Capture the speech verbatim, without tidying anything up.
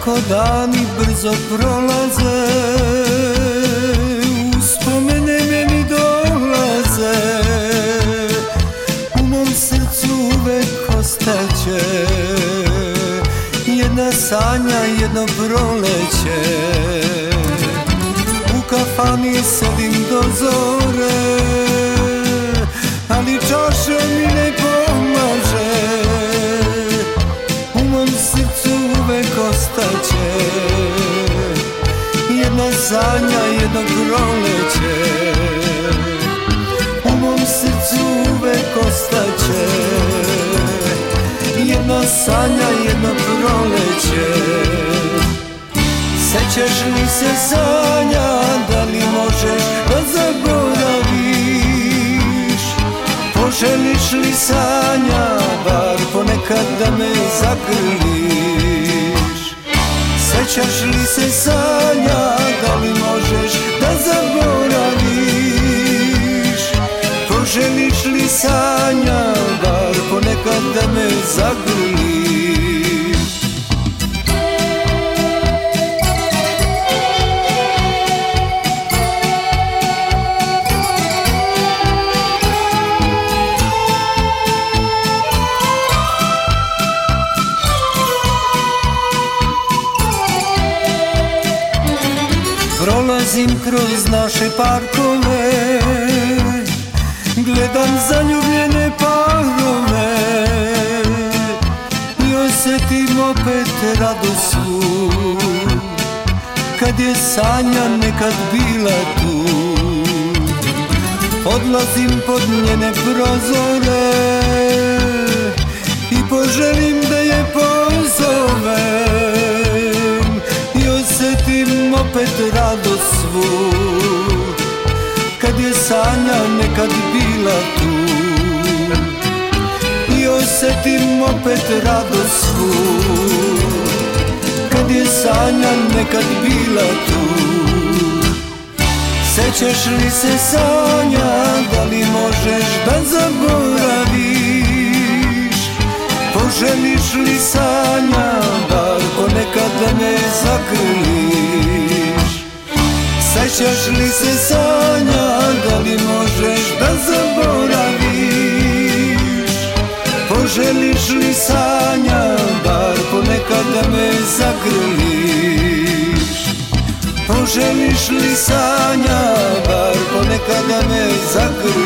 Kako dani brzo prolaze, uspomene meni dolaze, u mom srcu uvek ostaće jedna sanja, jedno proleće. U kafani sedim do zore, ali čaša mi ne pomaže, u mom srcu uvek ostaće jedna sanja, jedno proleće. U mom srcu uvek ostaće jedna sanja, jedno proleće. Sećaš li se sanja, da li možeš da zaboraviš? Poželiš li sanja, bar ponekad da me zagrliš? Sećaš li se sanja, da li možeš da zaboraviš? Poželiš li sanja, bar ponekad da me zagrliš? Prolazim kroz naše parkove, gledam zaljubljene parove i osjetim opet radost svu, kad je sanja nekad bila tu. Odlazim pod njene prozore i poželim da je pozovem i osjetim opet radost svu, kad je sanja nekad bila tu. I osjetim opet radost svu, kad je sanja nekad bila tu. Sećaš li se sanja, da li možeš da zaboraviš? Poželiš li sanja, bar ponekad da me zagrliš? Sećaš li se sanja, da li možeš da zaboraviš? Poželiš li sanja, bar ponekad da me zagrliš? Poželiš li sanja, bar ponekad da me zagrliš?